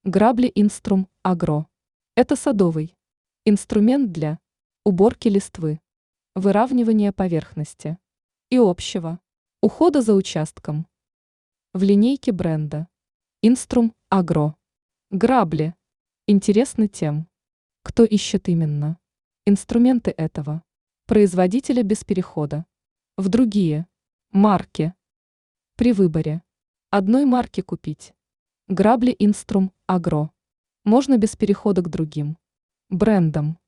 Грабли Инструм Агро. Это садовый инструмент для уборки листвы, выравнивания поверхности и общего ухода за участком. В линейке бренда Инструм Агро. Грабли интересны тем, кто ищет именно инструменты этого производителя без перехода в другие марки. При выборе одной марки купить грабли Инструм Агро можно без перехода к другим брендам.